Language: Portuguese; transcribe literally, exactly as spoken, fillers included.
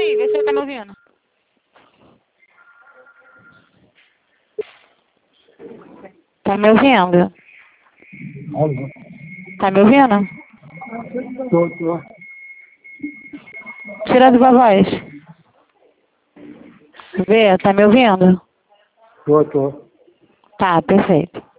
aí, vê se você tá me ouvindo. Tá me ouvindo? Alô? Tá me ouvindo? Tô, tô. Tira da voz. Vê, tá me ouvindo? Tô, tô. Tá, perfeito.